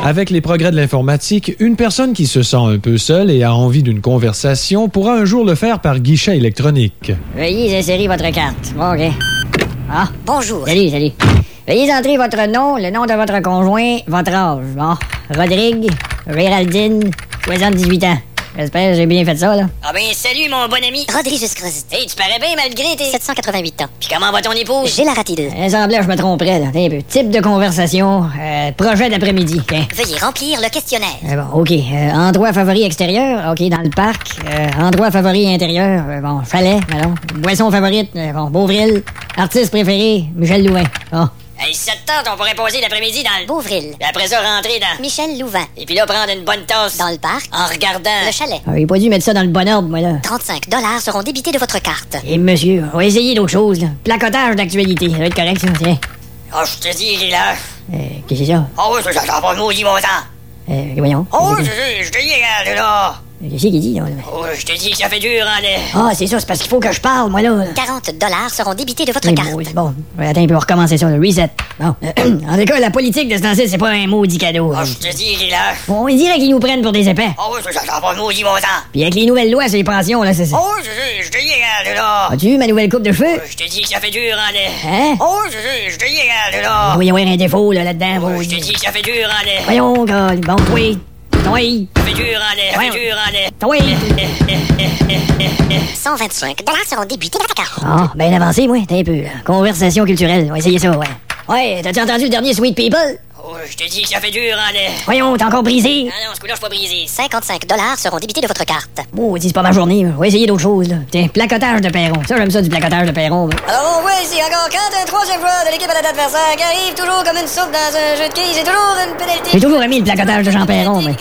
Avec les progrès de l'informatique, une personne qui se sent un peu seule et a envie d'une conversation pourra un jour le faire par guichet électronique. Veuillez insérer votre carte. Bon, OK. Ah, Bonjour. salut. Veuillez entrer votre nom, le nom de votre conjoint, votre âge. Bon, Rodrigue, Géraldine, 78 ans. J'espère que j'ai bien fait ça, là. Ah ben, salut, mon bon ami. Rodrigue Crosité. Hey, tu parais bien malgré tes 788 ans. Puis comment va ton épouse? J'ai la ratée. Il semblait que je me tromperais, là. Un peu. Type de conversation, projet d'après-midi. Tiens. Veuillez remplir le questionnaire. Bon, OK. Endroit favori extérieur, OK, dans le parc. Endroit favori intérieur, bon, chalet, allons. Boisson favorite, bon, Beauvril. Artiste préféré, Michel Louvain. Bon. Hey, si ça te tente, on pourrait poser l'après-midi dans le Beauvril. Puis après ça, rentrer dans Michel Louvain. Et puis là, prendre une bonne tasse dans le parc en regardant le chalet. Ah, il a pas dû mettre ça dans le bon ordre, moi, là. 35 $ seront débités de votre carte. Et monsieur, on va essayer d'autres choses, là. Placotage d'actualité, ça va être correct, ça, tiens. Oh, je te dis, il est là. Qu'est-ce que c'est ça? Oh, ça sent pas maudit mon temps. Voyons. Oh, je te dis, regarde, là. Qu'est-ce qu'il dit, là? Oh, je te dis que ça fait dur, hein, Ah, c'est ça, c'est parce qu'il faut que je parle, moi, là. 40 $ seront débités de votre carte. Bon, attends, on peut recommencer ça, le reset. Bon, en tout cas, la politique de ce temps-ci, c'est pas un maudit cadeau. Oh, je te dis, il est là. Bon, on dirait qu'ils nous prennent pour des épais. Oh, ça sent pas maudit mon temps. Puis avec les nouvelles lois sur les pensions, là, c'est ça. Oh, je te dis, regarde, là. As-tu vu ma nouvelle coupe de cheveux? Je te dis que ça fait dur, hein, Hein? Oh, je te dis, regarde, là. Il doit y avoir un défaut, là-dedans. Oh, je te dis que ça fait dur, hein, Voyons, gars, bon, oui. Oui. Ça fait dur, hein, ça fait dur, hein, Oui. 125 $ seront débités de votre carte. Ah, ben avancé, moi, t'es un peu, là. Conversation culturelle, on va essayer ça, ouais. Ouais, t'as-tu entendu le dernier Sweet People? Oh, je te dis que ça fait dur, hein, Voyons, t'es encore brisé. Ah non, ce coup-là, je suis pas brisé. 55 $ seront débités de votre carte. Oh, dis, c'est pas ma journée, on va essayer d'autres choses, là. Tiens, placotage de perron. Ça, j'aime ça, du placotage de perron. Alors, on voit ici encore quand un troisième joueur de l'équipe à l'adversaire qui arrive toujours comme une soupe dans un jeu de quilles, c'est toujours une pénalité. J'ai toujours aimé le placotage de Jean Perron, mais...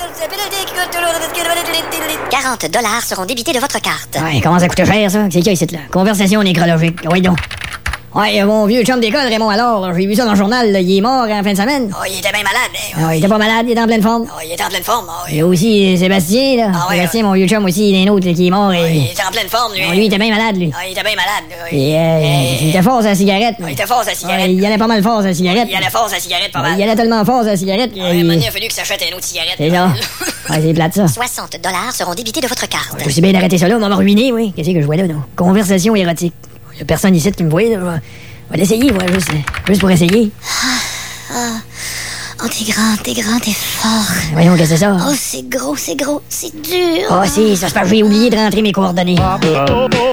40 $ seront débités de votre carte. Ouais, commence à coûter cher, ça. C'est qui ici, là? Conversation nécrologique. Oui, donc. Ouais, mon vieux chum d'école, Raymond alors, j'ai vu ça dans le journal, là, il est mort en fin de semaine. Oh, il était bien malade, Ah, il était pas malade, il était en pleine forme. Oh, il était en pleine forme. Oh, Il y a aussi Sébastien, là. Ah ouais, Sébastien, mon vieux chum aussi, il est un autre qui est mort. il Et... était en pleine forme, lui. Lui, il était bien malade, lui. Oh, il était bien malade. Et il était fort sur la cigarette. Il était fort sur la cigarette. Il allait pas mal fort sur la cigarette. Il allait fort sur la cigarette, pas mal. Il allait tellement fort sur la cigarette. Ah, il a fallu que ça achète une autre cigarette. C'est ça. Ouais, c'est plate, ça. 60 $ seront débités de votre carte. Je sais bien d'arrêter ça là, on m'a ruiné, oui. Qu'est-ce que je vois là, non? Conversation érotique. Il y a personne ici qui me voit, là. On va l'essayer, moi, juste pour essayer. Oh, t'es grand, t'es fort. Voyons, qu'est-ce que c'est ça? Oh, c'est gros, c'est dur. Oh, si, ça se passe, j'ai oublié de rentrer mes coordonnées.